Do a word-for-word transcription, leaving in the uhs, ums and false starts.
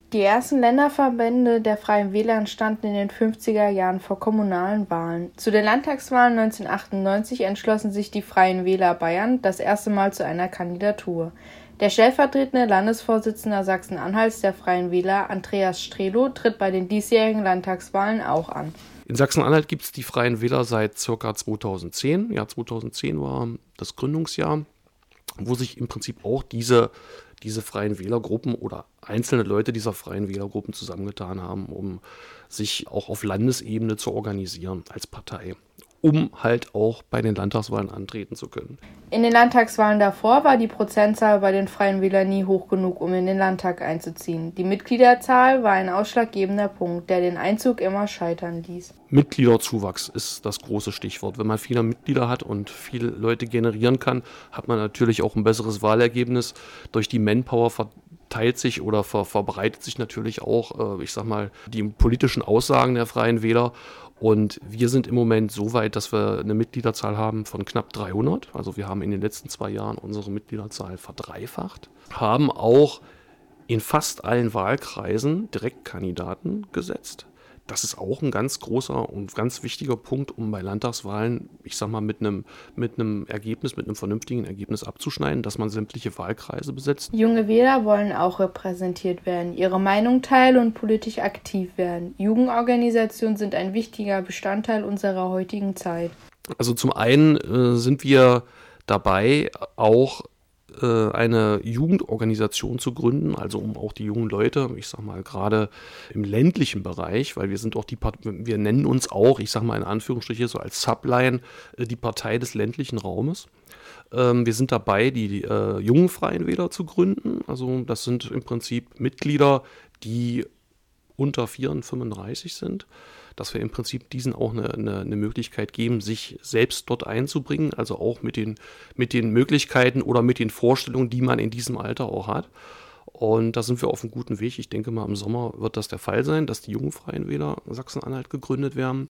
Die ersten Länderverbände der Freien Wähler entstanden in den fünfziger Jahren vor kommunalen Wahlen. Zu den Landtagswahlen neunzehnhundertachtundneunzig entschlossen sich die Freien Wähler Bayern das erste Mal zu einer Kandidatur. Der stellvertretende Landesvorsitzende Sachsen-Anhalts der Freien Wähler, Andreas Strelow, tritt bei den diesjährigen Landtagswahlen auch an. In Sachsen-Anhalt gibt es die Freien Wähler seit ca. zweitausendzehn. Ja, zweitausendzehn war das Gründungsjahr, wo sich im Prinzip auch diese, diese Freien Wählergruppen oder einzelne Leute dieser Freien Wählergruppen zusammengetan haben, um sich auch auf Landesebene zu organisieren als Partei, um halt auch bei den Landtagswahlen antreten zu können. In den Landtagswahlen davor war die Prozentzahl bei den Freien Wählern nie hoch genug, um in den Landtag einzuziehen. Die Mitgliederzahl war ein ausschlaggebender Punkt, der den Einzug immer scheitern ließ. Mitgliederzuwachs ist das große Stichwort. Wenn man viele Mitglieder hat und viele Leute generieren kann, hat man natürlich auch ein besseres Wahlergebnis. Durch die Manpower verteilt sich oder ver- verbreitet sich natürlich auch, äh, ich sag mal, die politischen Aussagen der Freien Wähler. Und wir sind im Moment so weit, dass wir eine Mitgliederzahl haben von knapp dreihundert. Also wir haben in den letzten zwei Jahren unsere Mitgliederzahl verdreifacht. Haben auch in fast allen Wahlkreisen Direktkandidaten gesetzt. Das ist auch ein ganz großer und ganz wichtiger Punkt, um bei Landtagswahlen, ich sag mal, mit einem, mit einem Ergebnis, mit einem vernünftigen Ergebnis abzuschneiden, dass man sämtliche Wahlkreise besetzt. Junge Wähler wollen auch repräsentiert werden, ihre Meinung teilen und politisch aktiv werden. Jugendorganisationen sind ein wichtiger Bestandteil unserer heutigen Zeit. Also zum einen äh, sind wir dabei, auch eine Jugendorganisation zu gründen, also um auch die jungen Leute, ich sag mal gerade im ländlichen Bereich, weil wir sind auch die Part- wir nennen uns auch, ich sag mal in Anführungsstriche so als Subline, die Partei des ländlichen Raumes. Wir sind dabei, die äh, jungen Freien Wähler zu gründen, also das sind im Prinzip Mitglieder, die unter vierunddreißig, fünfunddreißig sind, dass wir im Prinzip diesen auch eine, eine, eine Möglichkeit geben, sich selbst dort einzubringen, also auch mit den, mit den Möglichkeiten oder mit den Vorstellungen, die man in diesem Alter auch hat. Und da sind wir auf einem guten Weg. Ich denke mal, im Sommer wird das der Fall sein, dass die jungen Freien Wähler Sachsen-Anhalt gegründet werden.